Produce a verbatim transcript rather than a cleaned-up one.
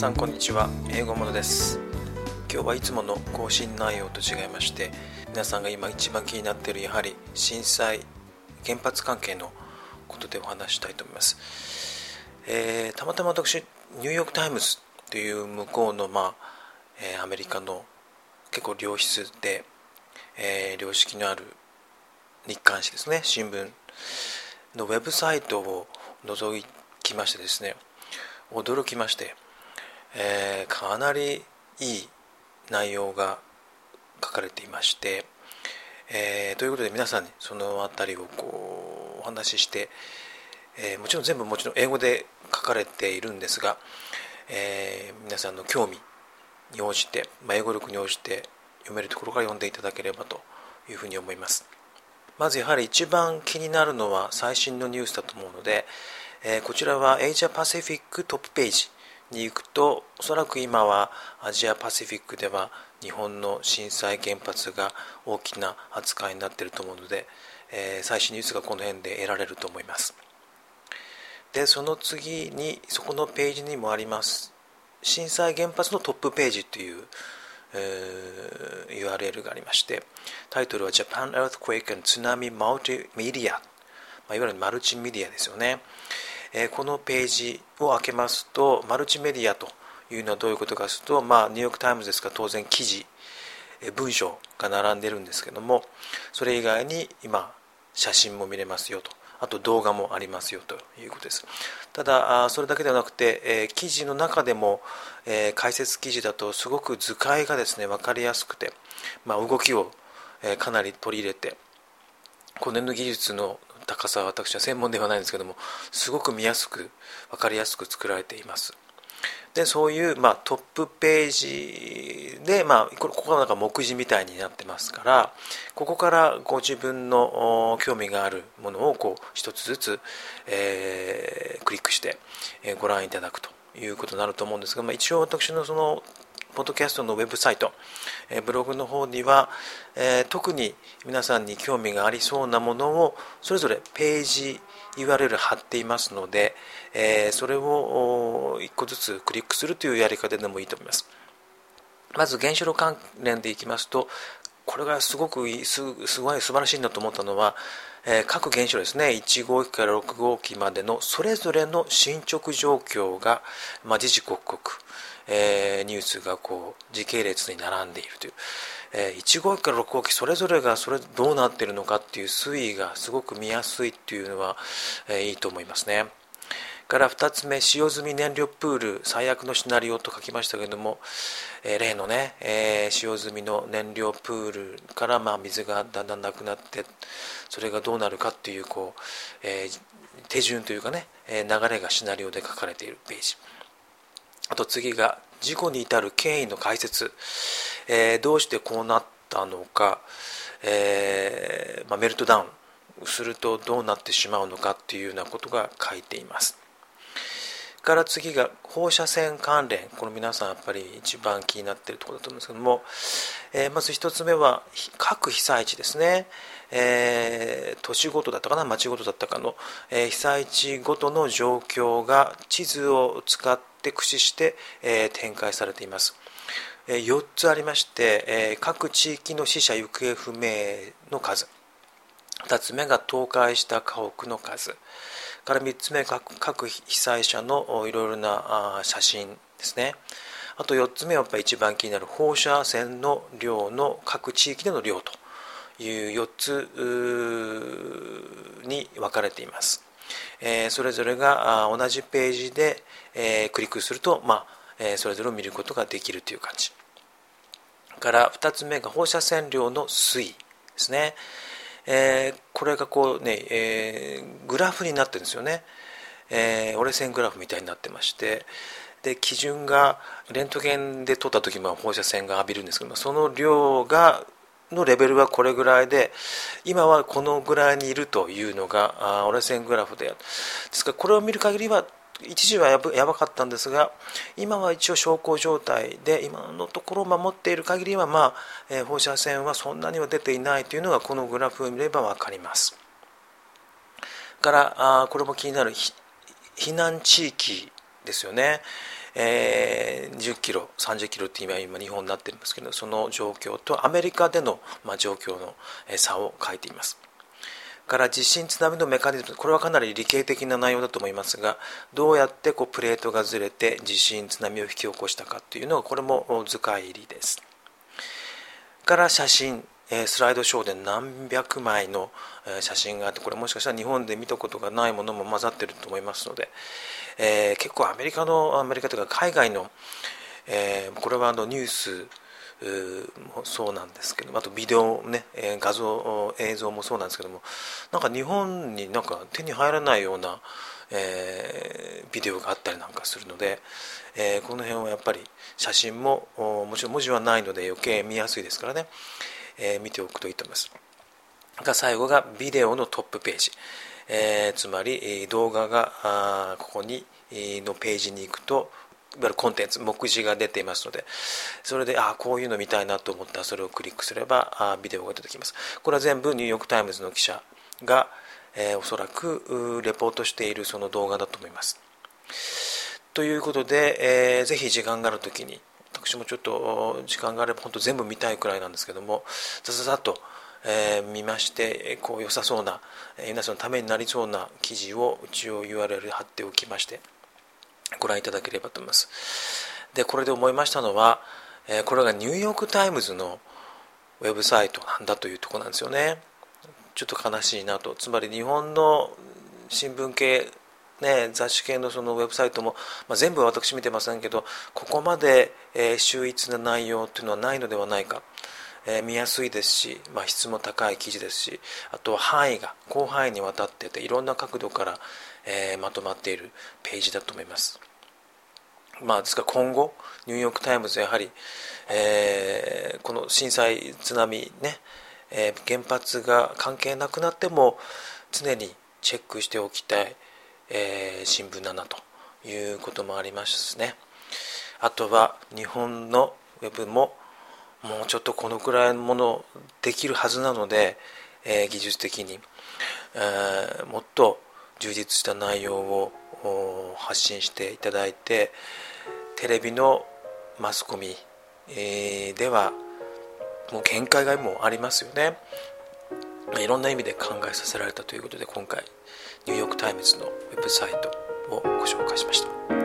さんこんにちは。英語ものです。今日はいつもの更新内容と違いまして、皆さんが今一番気になっているやはり震災、原発関係のことでお話したいと思います。えー、たまたま私ニューヨークタイムズという向こうの、まあえー、アメリカの結構良質で、えー、良識のある日刊誌ですね、新聞のウェブサイトを覗きましてですね、驚きまして、えー、かなりいい内容が書かれていまして、えー、ということで皆さんにそのあたりをこうお話しして、えー、もちろん全部もちろん英語で書かれているんですが、えー、皆さんの興味に応じて、まあ、英語力に応じて読めるところから読んでいただければというふうに思います。まずやはり一番気になるのは最新のニュースだと思うので、えー、こちらはエイジアパシフィックトップページに行くと、おそらく今はアジアパシフィックでは日本の震災原発が大きな扱いになっていると思うので、えー、最新ニュースがこの辺で得られると思います。でその次にそこのページにもあります震災原発のトップページという、えー、ユーアールエル がありまして、タイトルは Japan Earthquake and Tsunami Multimedia、まあ、いわゆるマルチメディアですよね。えー、このページを開けますと、マルチメディアというのはどういうことかというと、まあ、ニューヨークタイムズですから当然記事、えー、文章が並んでるんですけども、それ以外に今写真も見れますよと、あと動画もありますよということです。ただそれだけではなくて、えー、記事の中でも、えー、解説記事だとすごく図解がですね分かりやすくて、まあ、動きを、えー、かなり取り入れて、この辺の技術の高さは私は専門ではないんですけども、すごく見やすく分かりやすく作られています。でそういう、まあ、トップページで、まあ、ここがなんか目次みたいになってますから、ここからご自分の興味があるものをこう一つずつ、えー、クリックしてご覧いただくということになると思うんですが、まあ、一応私のそのポッドキャストのウェブサイト、ブログの方には、えー、特に皆さんに興味がありそうなものをそれぞれページ ユーアールエル 貼っていますので、えー、それをいっこずつクリックするというやり方でもいいと思います。まず原子炉関連でいきますと、これがすごくすすごい素晴らしいなと思ったのは、えー、各原子炉ですね、いち号機からろく号機までのそれぞれの進捗状況が、まあ、時々刻々、えー、ニュースがこう時系列に並んでいるという、えー、いち号機からろく号機それぞれがそれどうなっているのかっていう推移がすごく見やすいっていうのは、えー、いいと思いますね。からふたつめ、使用済み燃料プール最悪のシナリオと書きましたけれども、えー、例のね、えー、使用済みの燃料プールからまあ水がだんだんなくなって、それがどうなるかっていうこう、えー、手順というかね、流れがシナリオで書かれているページ。あと次が事故に至る経緯の解説、えー、どうしてこうなったのか、えーまあ、メルトダウンするとどうなってしまうのかっていうようなことが書いています。から次が放射線関連、この皆さんやっぱり一番気になっているところだと思うんですけども、えー、まず一つ目は各被災地ですね、えー、都市ごとだったかな町ごとだったかの、えー、被災地ごとの状況が地図を使って駆使して、えー、展開されています。えー、よっつありまして、えー、各地域の死者行方不明の数、ふたつめが倒壊した家屋の数から、みっつめが各被災者のいろいろな写真ですね。あとよっつめはやっぱり一番気になる放射線の量の各地域での量というよっつに分かれています。えー、それぞれが同じページで、えー、クリックすると、まあえー、それぞれを見ることができるという感じからふたつめが放射線量の推移ですね。えー、これがこうね、えー、グラフになってるんですよね。えー、折れ線グラフみたいになってまして、で基準がレントゲンで撮った時も放射線が浴びるんですけど、その量がのレベルはこれぐらいで、今はこのぐらいにいるというのが折れ線グラフで、ですからこれを見る限りは一時はやば、やばかったんですが、今は一応小康状態で、今のところ守っている限りは、まあえー、放射線はそんなには出ていないというのがこのグラフを見れば分かります。からあこれも気になる避難地域ですよね。 えー、じゅっキロさんじゅっキロって今今日本になっていますけど、その状況とアメリカでの、まあ、状況の差を書いています。から地震津波のメカニズム、これはかなり理系的な内容だと思いますが、どうやってこうプレートがずれて地震津波を引き起こしたかというのが、これも図解入りです。から写真、スライドショーで何百枚の写真があって、これもしかしたら日本で見たことがないものも混ざっていると思いますので、えー、結構アメリカのアメリカというか海外の、えー、これはあのニュースもそうなんですけど、あとビデオね、画像映像もそうなんですけども、なんか日本になんか手に入らないような、えー、ビデオがあったりなんかするので、えー、この辺はやっぱり写真ももちろん文字はないので余計見やすいですからね、えー、見ておくといいと思います。が最後がビデオのトップページ、えー、つまり動画があここにのページに行くと、いわゆるコンテンツ目次が出ていますので、それであこういうの見たいなと思ったらそれをクリックすればあビデオが出てきます。これは全部ニューヨークタイムズの記者が、えー、おそらくレポートしているその動画だと思います。ということで、えー、ぜひ時間があるときに、私もちょっと時間があれば本当全部見たいくらいなんですけども、ざざざっと、えー、見まして、こう良さそうな、皆さんのためになりそうな記事を一応 ユーアールエル 貼っておきましてご覧いただければと思います。でこれで思いましたのは、えー、これがニューヨークタイムズのウェブサイトなんだというところなんですよね。ちょっと悲しいなと。つまり日本の新聞系、ね、雑誌系のそのウェブサイトも、まあ、全部は私見てませんけど、ここまで、えー、秀逸な内容というのはないのではないか、えー、見やすいですし、まあ、質も高い記事ですし、あとは範囲が広範囲にわたってていろんな角度から、えー、まとまっているページだと思います。まあ、ですから今後ニューヨークタイムズやはり、えー、この震災津波ね、えー、原発が関係なくなっても常にチェックしておきたい、えー、新聞だなということもありますね。あとは日本のウェブももうちょっとこのくらいのものできるはずなので、えー、技術的に、えー、もっと充実した内容を発信していただいて、テレビのマスコミ、えー、ではもう限界がもうありますよね。いろんな意味で考えさせられたということで、今回ニューヨークタイムズのウェブサイトをご紹介しました。